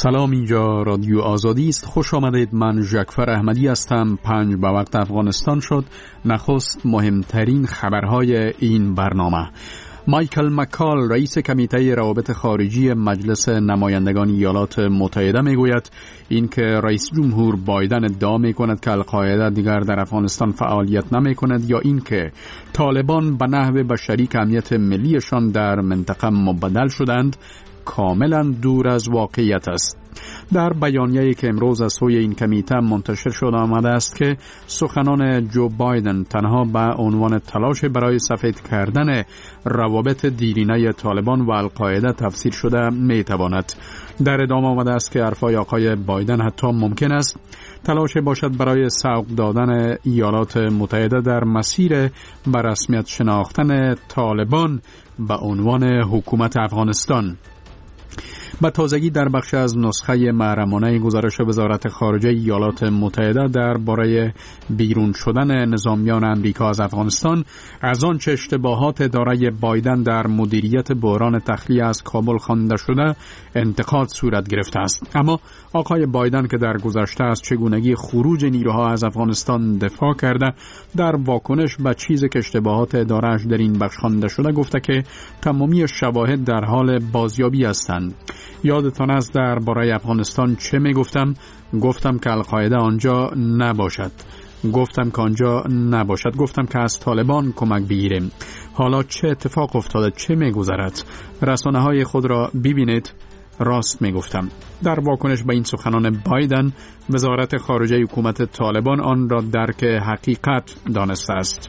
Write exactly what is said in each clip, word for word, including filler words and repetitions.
سلام، اینجا رادیو آزادی است. خوش آمدید. من ژکفر احمدی هستم. پنج به وقت افغانستان شد. نخست مهمترین خبرهای این برنامه. مایکل مکال رئیس کمیته روابط خارجی مجلس نمایندگان ایالات متحده میگوید اینکه رئیس جمهور بایدن ادعا میکند که القاعده دیگر در افغانستان فعالیت نمیکند یا اینکه طالبان به نحو به شریک امنیت ملیشان در منطقه مبدل شدند کاملا دور از واقعیت است. در بیانیه‌ای که امروز از سوی این کمیته منتشر شده آمده است که سخنان جو بایدن تنها به عنوان تلاش برای سفید کردن روابط دیرینه طالبان و القاعده تفسیر شده میتواند. در ادامه آمده است که حرفای آقای بایدن حتی ممکن است تلاش باشد برای سوق دادن ایالات متحده در مسیر به رسمیت شناختن طالبان به عنوان حکومت افغانستان. با تازگی در بخش از نسخه محرمانه گزارش وزارت خارجه ایالات متحده درباره بیرون شدن نظامیان امریکا از افغانستان از آنچه اشتباهات اداره بایدن در مدیریت بحران تخلیه از کابل خوانده شده انتقاد صورت گرفته است. اما آقای بایدن که در گذشته از چگونگی خروج نیروها از افغانستان دفاع کرده، در واکنش به چیزی که اشتباهات اداره‌اش در این بخش خوانده شده گفته که تمامی شواهد در حال بازیابی هستند. یادتان است درباره افغانستان چه می گفتم؟ گفتم که القاعده آنجا نباشد. گفتم که آنجا نباشد. گفتم که از طالبان کمک بگیریم. حالا چه اتفاق افتاده؟ چه می گذرد؟ رسانه های خود را ببینید. راست می گفتم. در واکنش به این سخنان بایدن، وزارت خارجه حکومت طالبان آن را درک حقیقت دانسته است.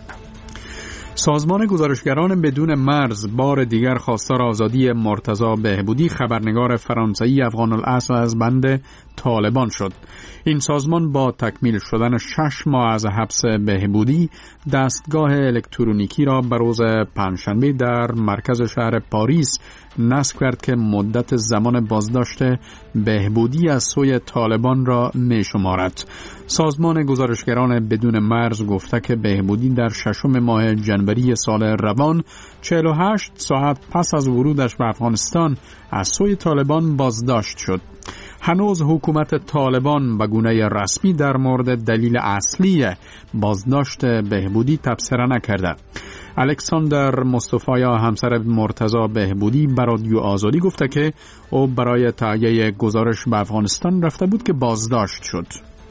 سازمان گزارشگران بدون مرز بار دیگر خواستار آزادی مرتضی بهبودی، خبرنگار فرانسوی افغان الاصل از بند طالبان شد. این سازمان با تکمیل شدن شش ماه از حبس بهبودی دستگاه الکترونیکی را به روز پنجشنبه در مرکز شهر پاریس نصب کرد که مدت زمان بازداشت بهبودی از سوی طالبان را می شمارد. سازمان گزارشگران بدون مرز گفته که بهبودی در ششم ماه جنوری سال روان چهل و هشت ساعت پس از ورودش به افغانستان از سوی طالبان بازداشت شد. هنوز حکومت طالبان به گونه رسمی در مورد دلیل اصلی بازداشت بهبودی تبصره نکرده. الکساندر مصطفی همسر مرتضی بهبودی به رادیو آزادی گفته که او برای تهیه گزارش به افغانستان رفته بود که بازداشت شد.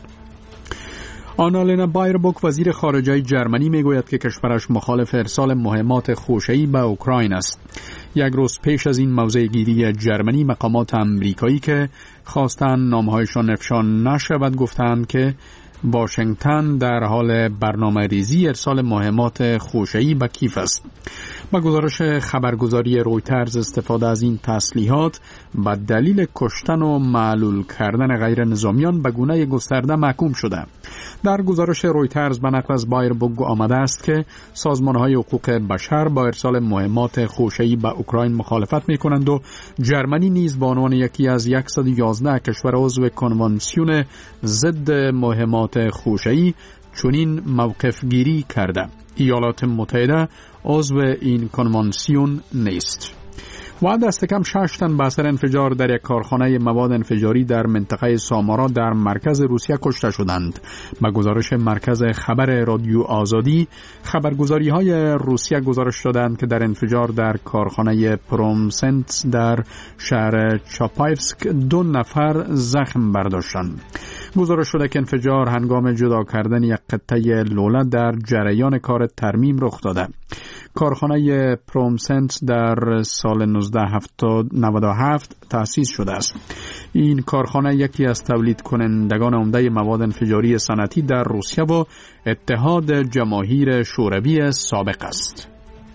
آنالینا بایربوک وزیر خارجه جرمنی میگوید که کشورش مخالف ارسال مهمات خوشه‌ای به اوکراین است. یک روز پیش از این موضع‌گیری جرمنی، مقامات امریکایی که خواستن نامهایشان افشا نشود گفتند که واشنگتن در حال برنامه ریزی ارسال مهمات خوشه‌ای به کیف است. با گزارش خبرگزاری رویترز، استفاده از این تسلیحات به دلیل کشتن و معلول کردن غیر نظامیان به گونه گسترده محکوم شده. در گزارش رویترز به نقل از بایربوک آمده است که سازمان‌های حقوق بشر با ارسال مهمات خوشه‌ای به اوکراین مخالفت می‌کنند و جرمنی نیز به عنوان یکی از صد و یازده کشور عضو کنوانسیون ضد مهمات خوشه‌ای چنین موقف گیری کرده. ایالات متحده عضو این کنوانسیون نیست. و دست کم شش تن به اثر انفجار در یک کارخانه مواد انفجاری در منطقه سامارا در مرکز روسیه کشته شدند. به گزارش مرکز خبر رادیو آزادی، خبرگزاری های روسیه گزارش دادند که در انفجار در کارخانه پرومسنت در شهر چاپایفسک دو نفر زخم برداشتند. گزارش شده که انفجار هنگام جدا کردن یک قطعه لوله در جریان کار ترمیم رخ داده. کارخانه پرومسنت در سال نوزده نود و هفت تأسیس شده است. این کارخانه یکی از تولید کنندگان عمده مواد انفجاری صنعتی در روسیه و اتحاد جماهیر شوروی سابق است.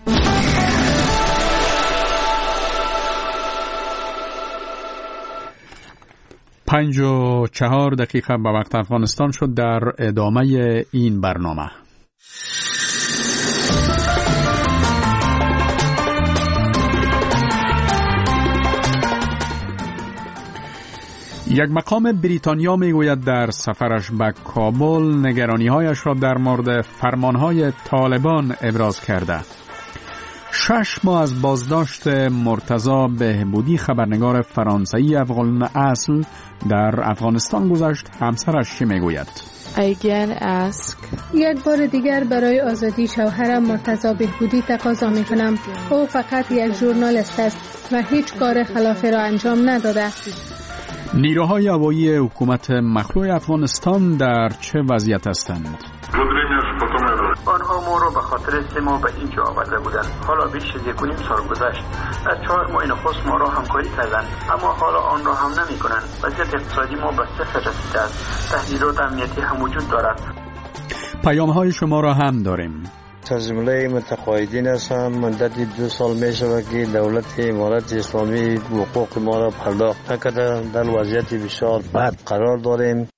پنج و چهار دقیقه به وقت افغانستان شد. در ادامه این برنامه یک مقام بریتانیا میگوید در سفرش به کابل نگرانی‌هایش را در مورد فرمانهای طالبان ابراز کرده. شش ماه از بازداشت مرتضی بهبودی خبرنگار فرانسوی افغان اصل در افغانستان گذشت. همسرش چه میگوید؟ یک بار دیگر برای آزادی شوهرم مرتضی بهبودی تقاضا می کنم. او فقط یک ژورنالیست است و هیچ کار خلافی را انجام نداده. نیروهای هوایی حکومت مخلوع افغانستان در چه وضعیت هستند؟ آنها ما را به خاطر سه ماه به اینجا آورده بودند. حالا بیش از یک و نیم سال گذشت. در چهار ماه نخست ما را همکاری کردند، اما حالا آن را هم نمی کنند. وضعیت اقتصادی ما به صفر رسیده است. تهدیدات امنیتی هم وجود دارد. پیام های شما را هم داریم. از جمله متقاعدین هستم. مدت دو سال می شود که دولت امارت اسلامی حقوق ما را پرداخت نکرده. در وضعیت بسیار بد قرار داریم.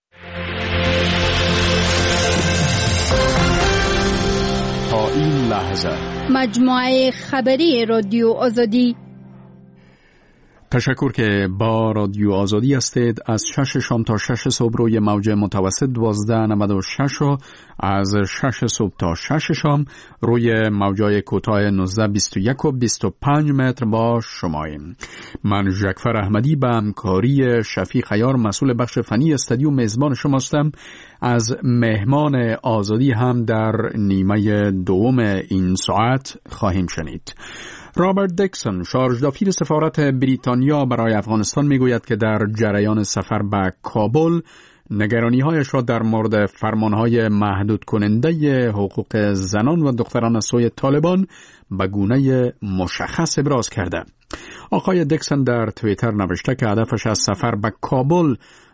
تا این لحظه مجموعه خبری رادیو آزادی. تشکر که با رادیو آزادی هستید. از شش شام تا شش صبح روی موج متوسط دوازده نود و شش و از شش صبح تا شش شام روی موجای کوتاه نوزده بیست و یک و بیست و پنج متر با شماییم. من ژکفر احمدی به همکاری شفیق خیار مسئول بخش فنی استودیو میزبان شما هستم. از مهمان آزادی هم در نیمه دوم این ساعت خواهیم شنید. رابرت دیکسون، شارژدافیر سفارت بریتانیا برای افغانستان، میگوید که در جریان سفر به کابل نگرانی‌هایش را در مورد فرمان‌های محدود کننده حقوق زنان و دختران از سوی طالبان به گونه مشخص ابراز کرده. آقای دیکسون در توییتر نوشته که هدفش از سفر به کابل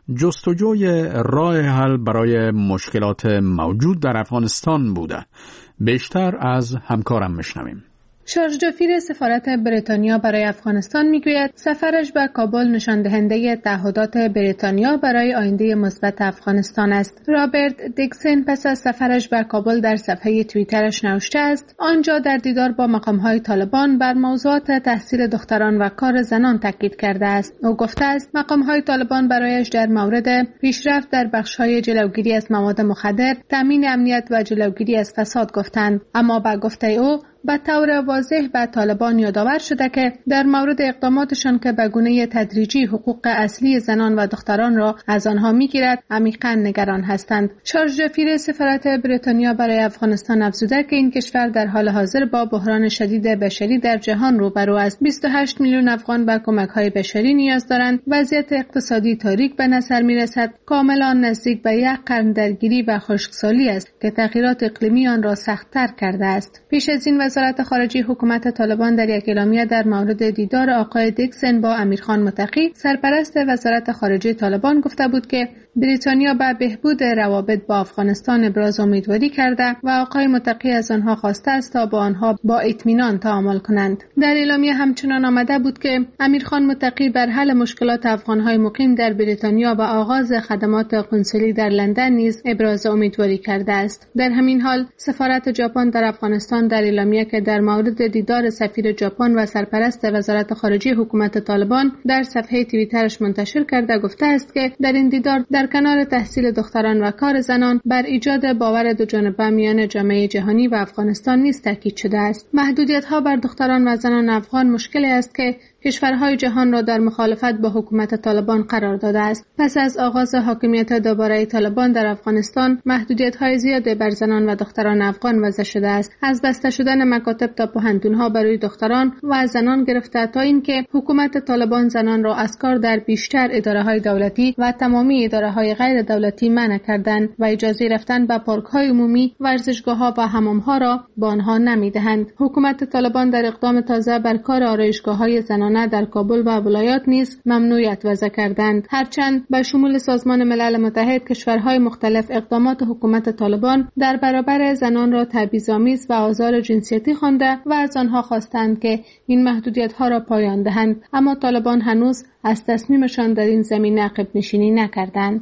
جستجوی راه حل برای مشکلات موجود در افغانستان بوده. بیشتر از همکارم میشنویم. شارژدافیر سفارت بریتانیا برای افغانستان میگوید سفرش به کابل نشان دهنده تعهدات بریتانیا برای آینده مثبت افغانستان است. رابرت دیکسون پس از سفرش به کابل در صفحه توییترش نوشته است آنجا در دیدار با مقام‌های طالبان بر موضوعات تحصیل دختران و کار زنان تاکید کرده است. او گفته است مقام‌های طالبان برایش در مورد پیشرفت در بخش‌های جلوگیری از مواد مخدر، تامین امنیت و جلوگیری از فساد گفتند، اما با گفته او به طور واضح به طالبان یادآور شده که در مورد اقداماتشان که به گونه تدریجی حقوق اصلی زنان و دختران را از آنها میگیرد عمیقاً نگران هستند. شارژدافیر سفارت بریتانیا برای افغانستان افزوده که این کشور در حال حاضر با بحران شدید بشری در جهان روبرو است. بیست و هشت میلیون افغان به کمک‌های بشری نیاز دارند. وضعیت اقتصادی تاریک به نظر می‌رسد، کاملا نزدیک به یک قرن درگیری و خشکسالی است که تغییرات اقلیمی آن را سخت‌تر کرده است. پیش از این وزارت خارجه حکومت طالبان در یک اعلامیه در مورد دیدار آقای دیکسون با امیرخان متقی، سرپرست وزارت خارجه طالبان، گفته بود که بریتانیا به بهبود روابط با افغانستان ابراز امیدواری کرده و آقای متقی از آنها خواسته است تا با آنها با اطمینان تعامل کنند. در اعلامیه همچنان آمده بود که امیرخان متقی بر حل مشکلات افغان‌های مقیم در بریتانیا و آغاز خدمات قنسولی در لندن نیز ابراز امیدواری کرده است. در همین حال سفارت ژاپن در افغانستان در اعلامیه که در مورد دیدار سفیر ژاپن و سرپرست وزارت خارجه حکومت طالبان در صفحه توییترش منتشر کرده گفته است که در این دیدار در کنار تحصیل دختران و کار زنان بر ایجاد باور دو جانبه میان جامعه جهانی و افغانستان نیز تاکید شده است. محدودیت‌ها بر دختران و زنان افغان مشکلی است که کشورهای جهان را در مخالفت با حکومت طالبان قرار داده است. پس از آغاز حاکمیت دوباره طالبان در افغانستان، محدودیت‌های زیادی بر زنان و دختران افغان وضع شده است. از بسته شدن مکاتب تا پوهنتون‌ها برای دختران و زنان گرفته تا اینکه حکومت طالبان زنان را از کار در بیشتر اداره‌های دولتی و تمامی اداره‌های غیر دولتی منع کردند و اجازه رفتن به پارک‌های عمومی، ورزشگاه‌ها و حمام‌ها را به آنها نمی‌دهند. حکومت طالبان در اقدام تازه بر کار آرایشگاه‌های زنان در کابل و ولایات نیز ممنوعیت وضع کردند. هرچند به شمول سازمان ملل متحد کشورهای مختلف اقدامات حکومت طالبان در برابر زنان را تبعیض‌آمیز و آزار جنسیتی خوانده و از آنها خواستند که این محدودیت‌ها را پایان دهند، اما طالبان هنوز از تصمیمشان در این زمینه عقب نشینی نکردند.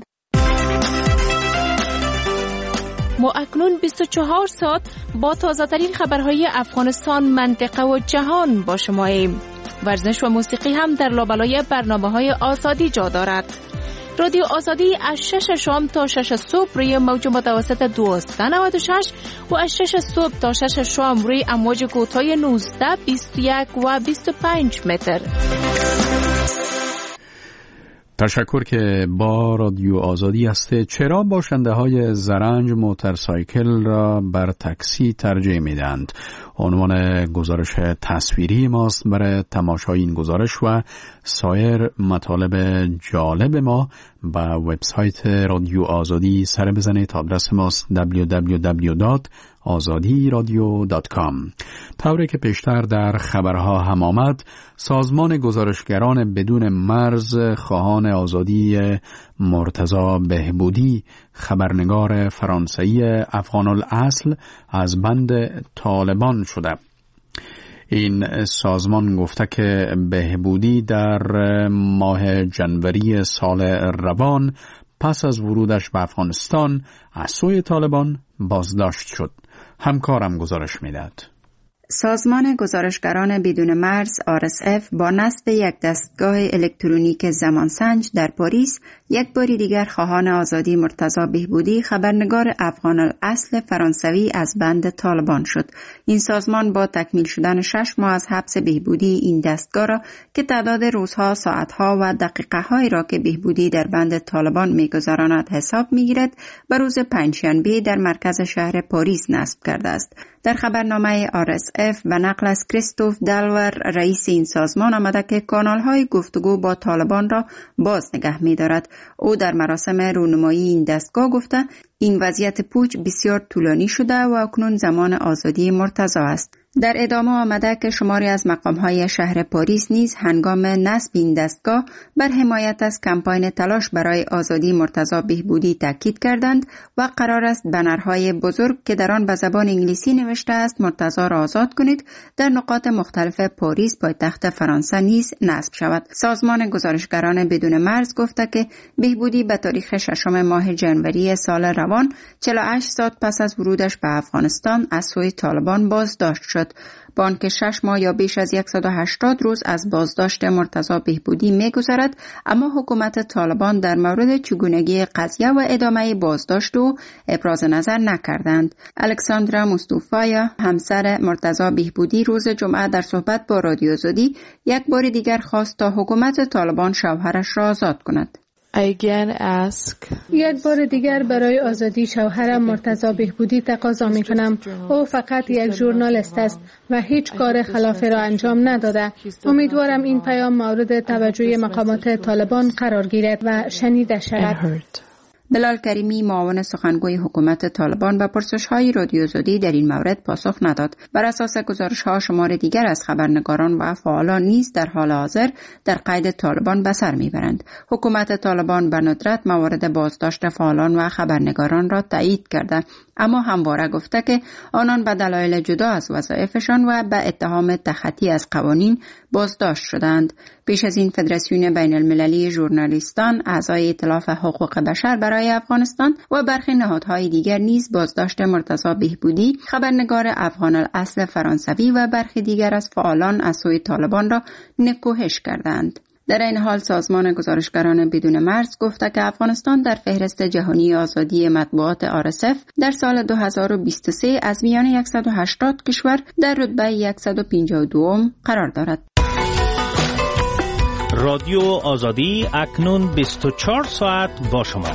ما اکنون بیست و چهار ساعت با تازه‌ترین خبرهای افغانستان، منطقه و جهان با شماییم. ورزش و موسیقی هم در لابلای برنامه‌های آزادی جا دارد. رادیو آزادی از شش شام تا شش صبح روی موج متوسط دویست و نود و شش و از شش صبح تا شش شام روی امواج کوتاه نوزده، بیست و یک و بیست و پنج متر. تشکر که با رادیو آزادی است. چرا باشنده های زرنج موتورسایکل را بر تاکسی ترجیح میدند؟ عنوان گزارش تصویری ماست. برای تماشای این گزارش و سایر مطالب جالب ما به وبسایت رادیو آزادی سر بزنید. آدرس ماست دبلیو دبلیو دبلیو دات آزادی رادیو دات کام. طوری که پیشتر در خبرها هم آمد، سازمان گزارشگران بدون مرز خواهان آزادی مرتضی بهبودی، خبرنگار فرانسوی افغان الاصل، از بند طالبان شده. این سازمان گفته که بهبودی در ماه جنوری سال روان پس از ورودش به افغانستان از سوی طالبان بازداشت شد. همکارم گزارش میدهد. سازمان گزارشگران بدون مرز آر اس اف با نصب یک دستگاه الکترونیک زمانسنج در پاریس یک بار دیگر خواهان آزادی مرتضی بهبودی، خبرنگار افغان الاصل فرانسوی، از بند طالبان شد. این سازمان با تکمیل شدن شش ماه از حبس بهبودی این دستگاه را که تعداد روزها، ساعتها و دقیقه هایی را که بهبودی در بند طالبان می‌گذراند حساب می‌گیرد، به روز پنجشنبه در مرکز شهر پاریس نصب کرده است. در خبرنامه آر اس اف و نقل از کریستوف دلور، رئیس این سازمان، آمده که کانال‌های گفتگو با طالبان را باز نگه می‌دارد. او در مراسم رونمایی این دستگاه گفته این وضعیت پوچ بسیار طولانی شده و اکنون زمان آزادی مرتضی است. در ادامه آمده که شماری از مقام‌های شهر پاریس نیز هنگام نصب این دستگاه بر حمایت از کمپاین تلاش برای آزادی مرتضی بهبودی تاکید کردند و قرار است بنرهای بزرگ که در آن به زبان انگلیسی نوشته است مرتضی را آزاد کنید در نقاط مختلف پاریس پایتخت فرانسه نیز نصب شود. سازمان گزارشگران بدون مرز گفته که بهبودی به تاریخ ششم ماه جنوری سال روان چهل و هشت ساعت پس از ورودش به افغانستان از سوی طالبان بازداشت شد. با آنکه شش ماه یا بیش از صد و هشتاد روز از بازداشت مرتضی بهبودی می‌گذرد، اما حکومت طالبان در مورد چگونگی قضیه و ادامه بازداشت او ابراز نظر نکردند. الکساندرا مصطفی، همسر مرتضی بهبودی، روز جمعه در صحبت با رادیو آزادی یک بار دیگر خواست تا حکومت طالبان شوهرش را آزاد کند. یک بار دیگر برای آزادی شوهرم مرتضی بهبودی تقاضا می کنم. او فقط یک ژورنالیست است و هیچ کار خلافی را انجام نداده. امیدوارم این پیام مورد توجه مقامات طالبان قرار گیرد و شنیده شود. بلال کریمی، معاون سخنگوی حکومت طالبان، به پرسش‌های رادیو آزادی در این مورد پاسخ نداد. بر اساس گزارش‌ها شمار دیگر از خبرنگاران و فعالان نیز در حال حاضر در قید طالبان به سر می‌برند. حکومت طالبان به ندرت موارد بازداشت فعالان و خبرنگاران را تایید کرده، اما همواره گفته که آنان به دلایل جدا از وظایفشان و به اتهام تخطی از قوانین بازداشت شدند. پیش از این فدراسیون بین المللی ژورنالیستان، اعضای ائتلاف حقوق بشر برای افغانستان و برخی نهادهای دیگر نیز بازداشت مرتضی بهبودی، خبرنگار افغان الاصل فرانسوی، و برخی دیگر از فعالان از سوی طالبان را نکوهش کردند. در این حال سازمان گزارشگران بدون مرز گفته که افغانستان در فهرست جهانی آزادی مطبوعات آر اس اف در سال دو هزار و بیست و سه از میان صد و هشتاد کشور در رتبه صد و پنجاه و دو قرار دارد. رادیو آزادی اکنون بیست و چهار ساعت با شما.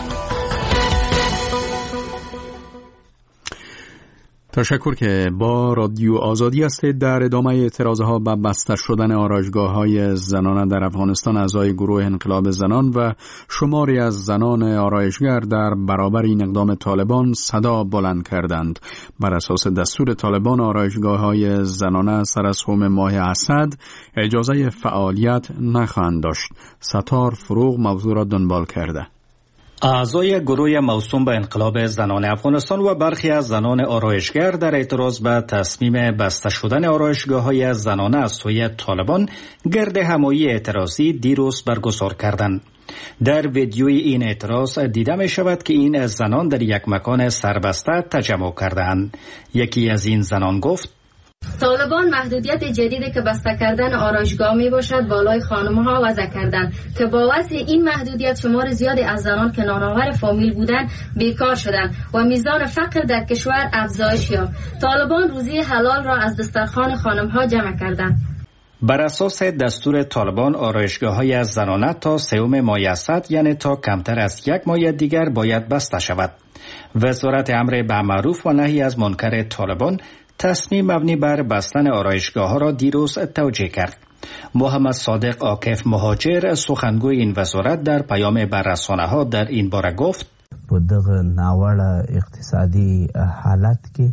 تشکر که با رادیو آزادی هستید. در ادامه اعتراضها به بسته شدن آرایشگاه‌های زنانه در افغانستان، اعضای گروه انقلاب زنان و شماری از زنان آرایشگر در برابر این اقدام طالبان صدا بلند کردند. بر اساس دستور طالبان، آرایشگاه‌های زنانه سر از سوم ماه اسد اجازه فعالیت نخواهند داشت. ستار فروغ موضوع را دنبال کرده. اعضای گروه موسوم به انقلاب زنان افغانستان و برخی از زنان آرایشگر در اعتراض به تصمیم بسته شدن آرایشگاه‌های زنانه از سوی طالبان گرد همایی اعتراضی دیروز برگزار کردند. در ویدیوی این اعتراض دیده می شود که این زنان در یک مکان سربسته تجمع کردند. یکی از این زنان گفت: طالبان محدودیت جدیدی که بسته کردن آرایشگاه می باشد بالای خانم‌ها وضع کردند که با وضع این محدودیت شمار زیادی از زنان که نانآور فامیل بودند بیکار شدند و میزان فقر در کشور افزایش یافت. طالبان روزی حلال را از دسترخوان خانم‌ها جمع کردند. بر اساس دستور طالبان آرایشگاه‌های از زنانه تا سوم ماه اسد یعنی تا کمتر از یک ماه دیگر باید بسته شود. وزارت امر به معروف و نهی از منکر طالبان تصمیم مبنی بر بستن آرایشگاه‌ها را دیروز توجیه کرد. محمد صادق عاکف مهاجر سخنگوی این وزارت در پیام بر رسانه‌ها در این باره گفت: په دغه ناوړه اقتصادي حالت کې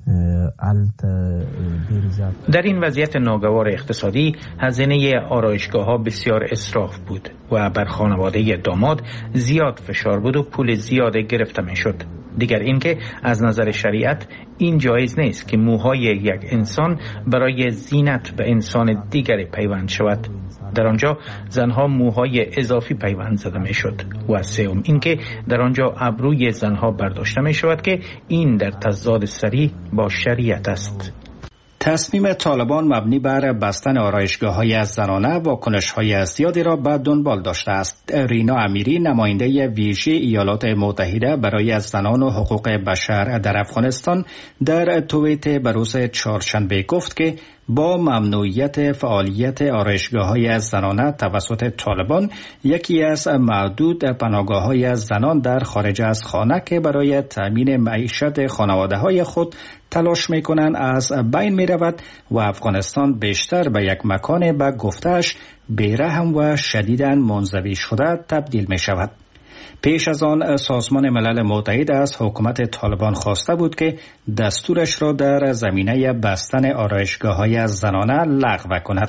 در این وضعیت ناگوار اقتصادی هزینه آرایشگاه‌ها بسیار اسراف بود و بر خانواده داماد زیاد فشار بود و پول زیاد گرفته می‌شد. دیگر اینکه از نظر شریعت این جایز نیست که موهای یک انسان برای زینت به انسان دیگری پیوند شود. در آنجا زنها موهای اضافی پیوند زده می شد. و سوم اینکه در آنجا ابروی زنها برداشته می شود که این در تضاد صریح با شریعت است. تصمیم طالبان مبنی بر بستن آرایشگاه‌های از زنانه واکنش‌های زیادی را به دنبال داشته است. رینا امیری نماینده ویژه ایالات متحده برای از زنان و حقوق بشر در افغانستان در توییت به روز چهارشنبه گفت که با ممنوعیت فعالیت آرایشگاه‌های از زنانه توسط طالبان یکی از معدود پناهگاه‌های از زنان در خارج از خانه که برای تأمین معیشت خانواده‌های خود تلاش می‌کنند از بین می‌رود و افغانستان بیشتر به یک مکان به گفته‌اش بی‌رحم و شدیداً منزوی شده تبدیل می‌شود. پیش از آن سازمان ملل متحد از حکومت طالبان خواسته بود که دستورش را در زمینه بستن آرایشگاه‌های از زنانه لغو کند.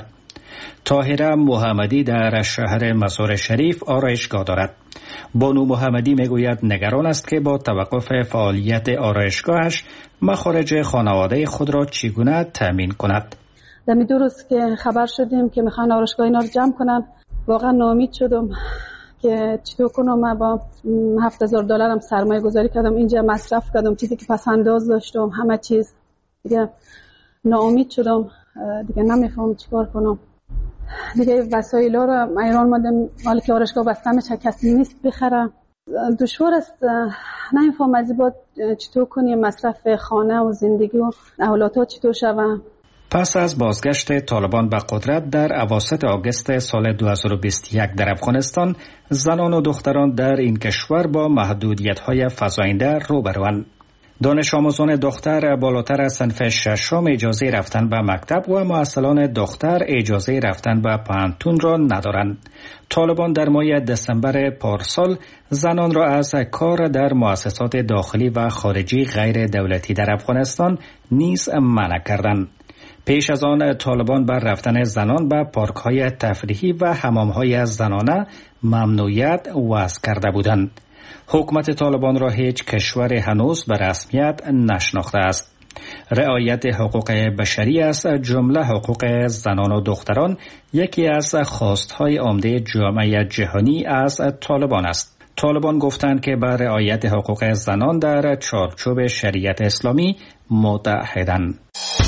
طاهره محمدی در شهر مزار شریف آرایشگاه دارد. بانو محمدی میگوید نگران است که با توقف فعالیت آرایشگاهش مخارج خانواده خود را چگونه تامین کند. در می دو روز که خبر شدیم که میخوان آرایشگاه اینا رو جمع کنن واقعا ناامید شدم که چطور کنم. من با هفت هزار دلارم سرمایه گذاری کردم اینجا مصرف کردم چیزی که پس انداز داشتم همه چیز دیگه ناامید شدم دیگه نمیفهم چیکار کنم دیگه. وسایل رو ایران مادم مال که آرایشگاه بسته میشه کسی نیست بخره. دشوار است نمیفهم از بعد چطور کنیم مصرف خانه و زندگی و اولادها چطور شوه. پس از بازگشت طالبان به قدرت در اواسط آگوست سال دو هزار و بیست و یک در افغانستان زنان و دختران در این کشور با محدودیت‌های فزاینده روبروند. دانش آموزان دختر بالاتر از صنف ششم اجازه رفتن به مکتب و معسلان دختر اجازه رفتن به پانتون را ندارند. طالبان در ماه دسامبر پارسال زنان را از کار در مؤسسات داخلی و خارجی غیر دولتی در افغانستان نیز منع کردند. پیش از آن طالبان بر رفتن زنان به پارک‌های تفریحی و حمام‌های از زنانه ممنوعیت وضع کرده بودند. حکومت طالبان را هیچ کشور هنوز به رسمیت نشناخته است. رعایت حقوق بشری از جمله حقوق زنان و دختران یکی از خواست‌های عمده جامعه جهانی از طالبان است. طالبان گفتند که بر رعایت حقوق زنان در چارچوب شریعت اسلامی متحدند.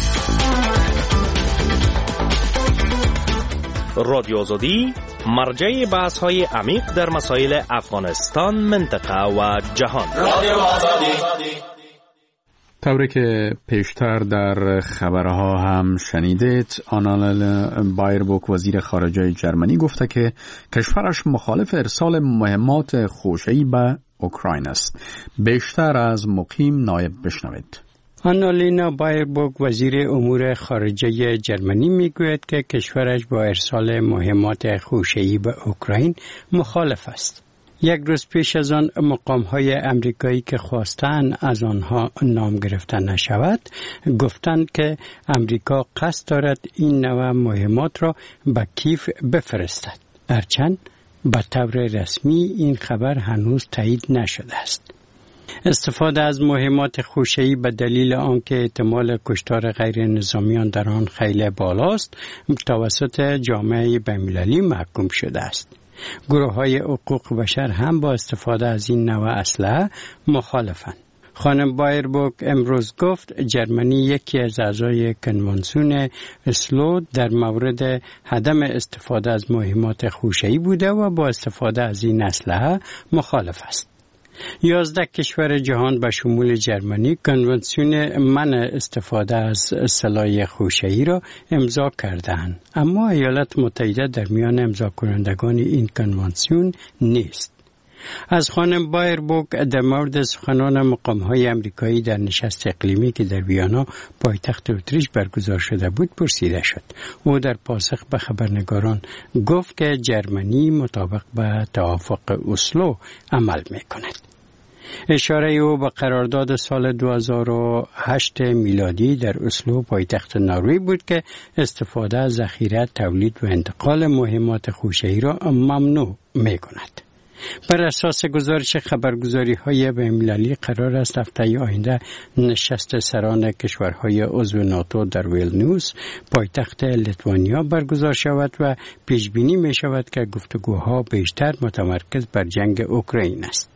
رادیو آزادی مرجع بحث های عمیق در مسائل افغانستان، منطقه و جهان. رادیو آزادی. طوری که پیشتر در خبرها هم شنیدید، آنالا بایربوک وزیر خارجه جرمنی گفته که کشورش مخالف ارسال مهمات خوشه‌ای به اوکراین است. بیشتر از مقیم نایب بشنوید. آنالینا بایربوک وزیر امور خارجه جرمنی میگوید که کشورش با ارسال مهمات خوشه‌ای به اوکراین مخالف است. یک روز پیش از آن مقام‌های امریکایی که خواستند از آنها نام گرفته نشود گفتند که امریکا قصد دارد این نوع مهمات را به کیف بفرستد. هرچند به طور رسمی این خبر هنوز تایید نشده است. استفاده از مهمات خوشه‌ای به دلیل آنکه احتمال کشتار غیر نظامیان در آن خیلی بالاست توسط جامعه بین‌المللی محکوم شده است. گروه‌های حقوق بشر هم با استفاده از این نوع اسلحه مخالفند. خانم بایربوک امروز گفت جرمنی یکی از اعضای کنوانسیون اسلو در مورد عدم استفاده از مهمات خوشه‌ای بوده و با استفاده از این اسلحه مخالف است. یازده کشور جهان به شمول جرمنی کنوانسیون منع استفاده از سلاح خوشه‌ای را امضا کرده‌اند، اما ایالات متحده در میان امضا کنندگان این کنوانسیون نیست. از خانم بایربوک در مورد سخنان مقام‌های امریکایی در نشست اقلیمی که در ویانا پایتخت اتریش برگزار شده بود پرسیده شد. او در پاسخ به خبرنگاران گفت که جرمنی مطابق به توافق اسلو عمل می‌کند. اشاره او به قرارداد سال دو هزار و هشت میلادی در اسلو پایتخت نروژ بود که استفاده از ذخیره، تولید و انتقال مهمات خوشه‌ای را ممنوع می‌کند. بر اساس گزارش خبرگزاری های بین‌المللی قرار است هفته آینده نشست سران کشورهای عضو ناتو در ویلنیوس پایتخت لیتوانیا برگزار شود و پیش بینی می شود که گفتگوها بیشتر متمرکز بر جنگ اوکراین است.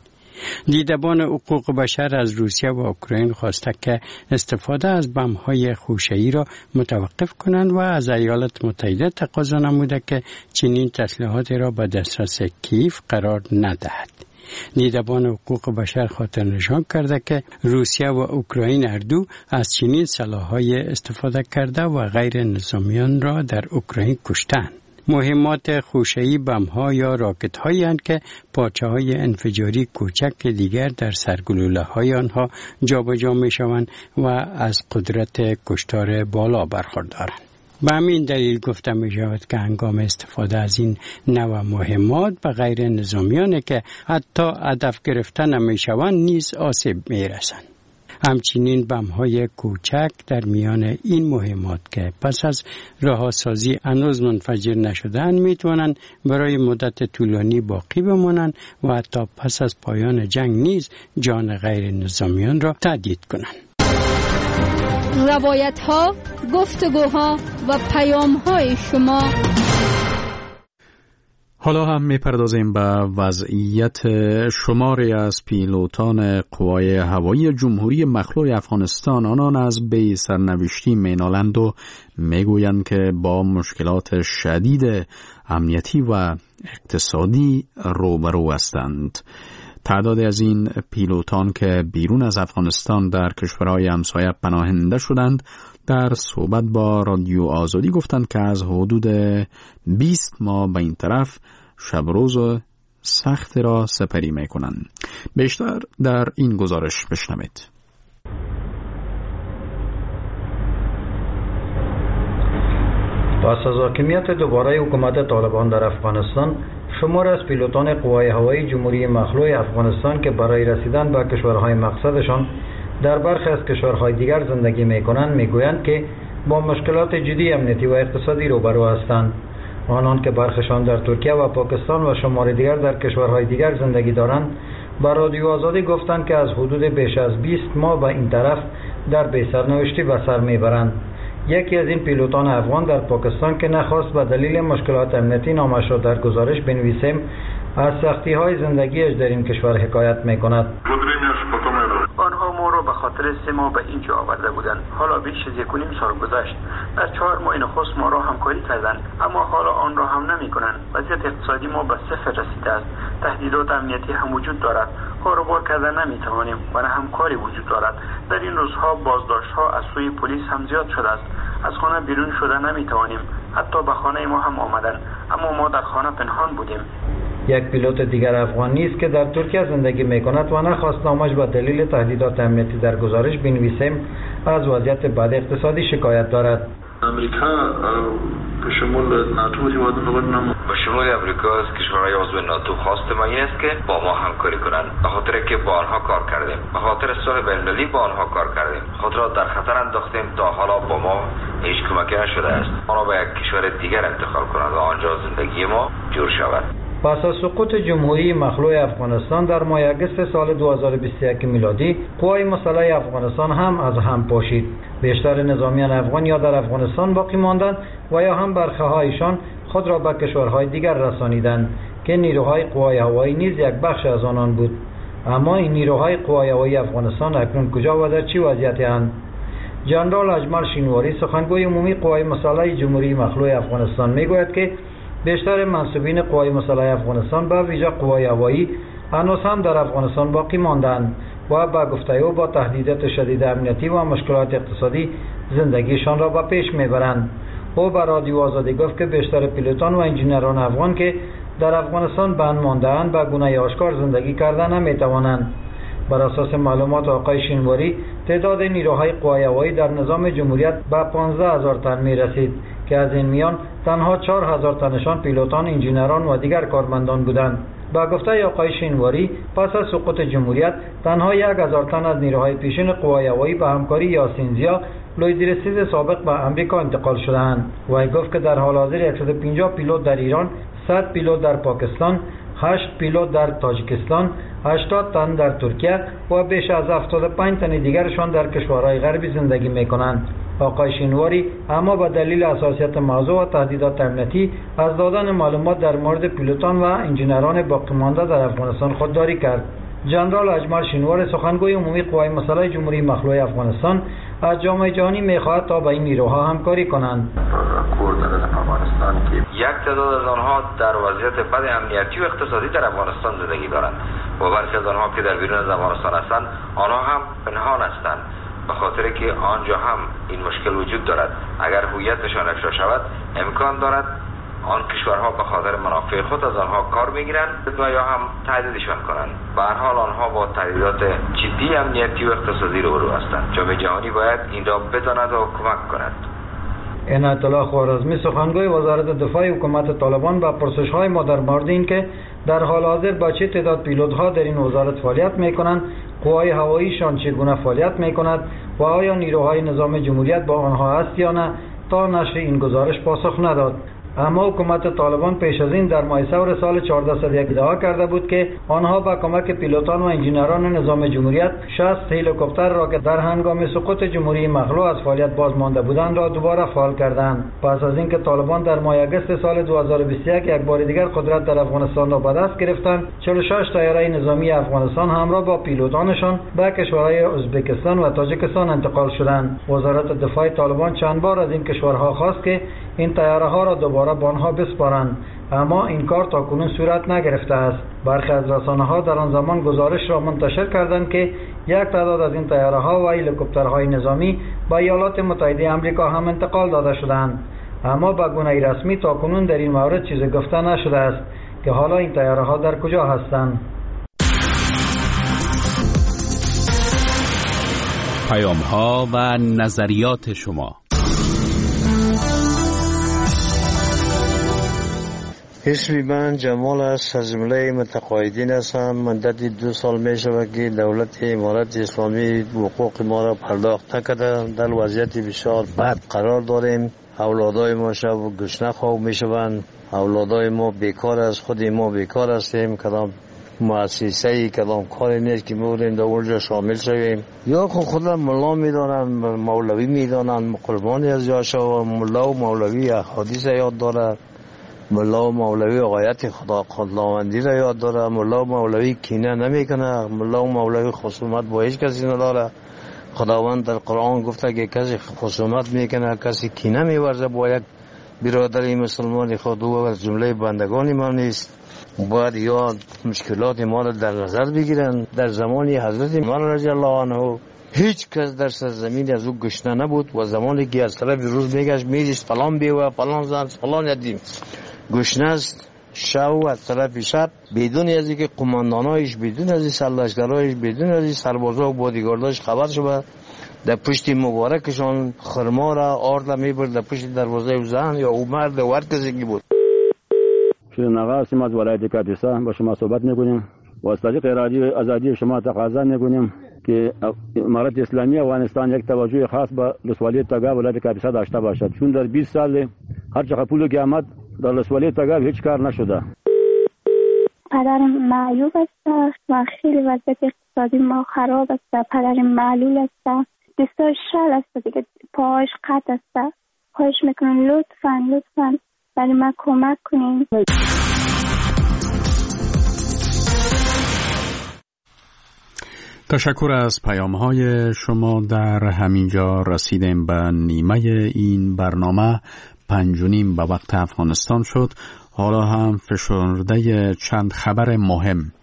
دیدبان حقوق بشر از روسیه و اوکراین خواسته که استفاده از بمب‌های خوشه‌ای را متوقف کنند و از ایالات متحده تقاضا نموده که چنین تسلیحاتی را به دسترس کیف قرار ندهد. دیدبان حقوق بشر خاطر نشان کرده که روسیه و اوکراین هر دو از چنین سلاح‌های استفاده کرده و غیر نظامیان را در اوکراین کشتند. مهمات خوشه‌ای بمب‌ها یا راکت‌هایی هستند که پارچه‌های انفجاری کوچک دیگر در سرگلوله‌های آنها جابجا می‌شوند و از قدرت کشتار بالا برخوردارند. به همین دلیل گفته می‌شود که هنگام استفاده از این نوع مهمات به غیر نظامیانی که حتی هدف گرفته نمی‌شوند نیز آسیب می‌رسند. همچنین بمب‌های کوچک در میان این مهمات که پس از رهاسازی هنوز منفجر نشده‌اند میتوانند برای مدت طولانی باقی بمانند و حتی پس از پایان جنگ نیز جان غیر نظامیان را تهدید کنند. روایت‌ها، گفتگوها و پیام‌های شما. حالا هم می‌پردازیم به وضعیت شماری از پیلوتان قوای هوایی جمهوری مخلوع افغانستان. آنان از بی سرنوشتی مینالند و میگویند که با مشکلات شدید امنیتی و اقتصادی روبرو هستند. تعداد از این پیلوتان که بیرون از افغانستان در کشورهای همسایه پناهنده شدند در صحبت با رادیو آزادی گفتند که از حدود بیست ماه به این طرف شب روز سخت را سپری می کنند. بیشتر در این گزارش بشنوید. پس از حاکمیت دوباره حکومت طالبان در افغانستان، شمار از پیلوتان قوای هوایی جمهوری مخلوع افغانستان که برای رسیدن به کشورهای مقصدشان در برخی از کشورهای دیگر زندگی می‌کنند می‌گویند که با مشکلات جدی امنیتی و اقتصادی روبرو هستند. آنان که برخشان در ترکیه و پاکستان و شمار دیگر در کشورهای دیگر زندگی دارند با رادیو آزادی گفتند که از حدود بیش از بیست ماه به این طرف در بی‌سرنوشتی به سر می‌برند. یکی از این پیلوتان افغان در پاکستان که نخواست به دلیل مشکلات امنیتی نامش را در گزارش بنویسیم از سختی‌های زندگیش در این کشور حکایت می‌کند. آنها ما را به خاطر سه ماه به اینجا آورده بودند. حالا بیش از یک و نیم سال گذشت. در چهار ماه نخست ما را همکاری کردند، اما حالا آن را هم نمی‌کنند. وضعیت اقتصادی ما به صفر رسیده است. تهدیدات امنیتی هم وجود دارد. کاروبار کردن نمی‌توانیم و نه همکاری وجود دارد. در این روزها بازداشت‌ها از سوی پلیس هم زیاد شده است. از خانه بیرون شده نمی‌توانیم. حتی به خانه ما هم آمدند، اما ما در خانه پنهان بودیم. یک پیلوت دیگر افغان نیست که در ترکیه زندگی می‌کند و نخواست نامش به دلیل تهدیدات امنیتی در گزارش بنویسیم از وضعیت بد اقتصادی شکایت دارد. امریکا به شمول ناتو هیوادونو به شمول امریکا از کشورهای عضو ناتو خواست ما است که با ما همکاری کنند، به خاطر که با آنها کار کردیم، به خاطر صلح بین‌المللی با آنها کار کردیم، خود را در خطر انداختیم تا حالا با ما هیچ کمکی نشده است. ما را به یک کشور دیگر انتقال کنند و آنجا زندگی ما جور شود. پس از سقوط جمهوری مخلوع افغانستان در ماه اگست سال دو هزار و بیست و یک میلادی، قوای مسلح افغانستان هم از هم پاشید. بیشتر نظامیان افغان یا در افغانستان باقی ماندند و یا هم برخه‌هایشان خود را به کشورهای دیگر رسانیدند که نیروهای قوای هوایی نیز یک بخش از آنان بود. اما این نیروهای قوای هوایی افغانستان اکنون کجا و در چه وضعیتی اند؟ جنرال اجمل شینواری سخنگوی عمومی قوای مسلح جمهوری مخلوع افغانستان میگوید که بیشتر منصوبین قوای مسلح افغانستان به ویژه قوای هوایی هنوز هم در افغانستان باقی ماندند و با گفته او با تهدیدات شدید امنیتی و مشکلات اقتصادی زندگیشان را به پیش میبرند. او به رادیو آزادی گفت که بیشتر پیلوتان و انجینران افغان که در افغانستان بند مانده‌اند به گونه آشکار زندگی کردن نمیتوانند. بر اساس معلومات آقای شینواری تعداد نیروهای قوای هوایی در نظام جمهوریت به پانزده هزار تن میرسید که از این میان تنها چهار هزار تنشان پیلوتان، انجینران و دیگر کارمندان بودند. با گفته آقای شینواری پس از سقوط جمهوریت تنها یک هزار تن از نیروهای پیشین قوای هوایی به همکاری یاسینزیا لویدرسیز سابق به امریکا انتقال شدند. وی گفت که در حال حاضر صد و پنجاه پیلوت در ایران، صد پیلوت در پاکستان، هشت پیلوت در تاجیکستان، هشتاد تن در ترکیه و بیش از هفتاد و پنج تن دیگرشان در کشورهای غربی زندگی میکنند. آقای شینواری اما به دلیل حساسیت موضوع و تهدیدات امنیتی از دادن معلومات در مورد پیلوتان و انجینران باقی مانده در افغانستان خودداری کرد. جنرال اجمل شینواری سخنگوی عمومی قوای مسلح جمهوری مخلوع افغانستان از جامعه جهانی میخواهد تا با این نیروها همکاری کنند. یک تعداد از آنها در وضعیت بد امنیتی و اقتصادی در افغانستان زندگی دارند و برخی از آنها که در بیرون از افغانستان هستند آنها هم پنهان هستند، به خاطر که آنجا هم این مشکل وجود دارد. اگر هویتشان افشا شود امکان دارد آن کشورها به خاطر منافع خود از آنها کار میگیرند و یا هم تهدیدشان کنند. به هر حال آنها با تهدیدات جدی امنیتی و اقتصادی روبرو هستند. جامعه جهانی باید این را بداند و کمک کند. عنایت الله خوارزمی سخنگوی وزارت دفاع حکومت طالبان با پرسش‌های ما در مورد این که در حال حاضر با چه تعداد پیلوت‌ها در این وزارت فعالیت می‌کنند، قوای هواییشان چگونه فعالیت می‌کند و آیا نیروهای نظام جمهوریت با آنها است یا نه، تا نشر این گزارش پاسخ نداد. اما حکومت طالبان پیش از این در ماه ثور سال چهارده صد و یک ادعا کرده بود که آنها با کمک پیلوتان و انجینران نظام جمهوریت شصت هلیکوپتر را که در هنگام سقوط جمهوری مخلوع از فعالیت باز مانده بودند را دوباره فعال کردند. پس از اینکه طالبان در ماه اگست سال دو هزار و بیست و یک یک بار دیگر قدرت در افغانستان را به دست گرفتند، چهل و شش طیاره نظامی افغانستان همراه با پیلوتانشان به کشورهای ازبکستان و تاجیکستان انتقال شدند. وزارت دفاع طالبان چند بار از این کشورها خواست که این طیاره ها را دوباره به آنها بسپارند، اما این کار تاکنون صورت نگرفته است. برخی از رسانه ها در آن زمان گزارش را منتشر کردند که یک تعداد از این طیاره ها و هلیکوپترهای نظامی به ایالات متحده آمریکا هم انتقال داده شدند، اما به گونه رسمی تاکنون در این مورد چیزی گفته نشده است که حالا این طیاره ها در کجا هستند. پیام ها و نظریات شما. اسم من جمال است، از جمله متقاعدین هستم. مدت دو سال می شود که دولت امارت اسلامی حقوق ما را پرداخت نکرده. در وضعیت بسیار بد قرار داریم. اولادای ما شب گشنه خواب می شوند. اولادای ما بیکار است، خود ما بیکار هستیم. کدام مؤسسه‌ای کدام کاری نیست که می‌بودیم در اونجا شامل شویم. یا خود خودم ملا می‌دانند، مولوی می‌دانند، قربانی از یاشا ملا و مولوی احادیث یاد دارد. ملا و مولوی آیت خدا خداوندی را یاد داره. ملا و مولوی کینه نمیکنه. ملا و مولوی خصومت با هیچ کسی نداره. خداوند در قرآن گفته که کسی خصومت میکنه، کسی کینه میورزه با یک برادری مسلمان خود، او از جمله بندگان ما نیست. باید یا مشکلات ما را در نظر بگیرن. در زمان حضرت عمر رضی الله عنه هیچ کس در سرزمین از او گشنه نبود و زمانی که از طرف روز میگشت میدیست فلان بیوه فلان زن فلان یدیم گشنه است. شب از طرف شب بدون از اینکه قماندانایش، بدون از این سرلشکرایش، بدون از این سربازا و بادیگارداش خبر شد، در پشت مبارکشان خرما را آرد میبرد در پشت دروازه زن یا او مرد و هر کسی که بود. شیرین آقا هستیم از ولایت کاپیسا. با شما صحبت میکنیم و از طریق رادیو آزادی شما تقاضا میکنیم که امارت اسلامی افغانستان یک توجه خاص به ولسوالی تگا ولایت کاپیسا داشته باشد، چون در بیست سال هر چقدر پول که آمد در ولسوالی تگا هیچ کار نشده. پدرم معیوب است و خیلی وضعیت اقتصادی ما خراب است. پدرم معلول است، دستاش شل است دیگه، پاهاش قطع است. خواهش میکنم لطفاً لطفاً برای من کمک کنین. تشکر از پیام های شما. در همینجا رسیدیم به نیمه این برنامه. پنج و نیم به وقت افغانستان شد. حالا هم فشرده چند خبر مهم.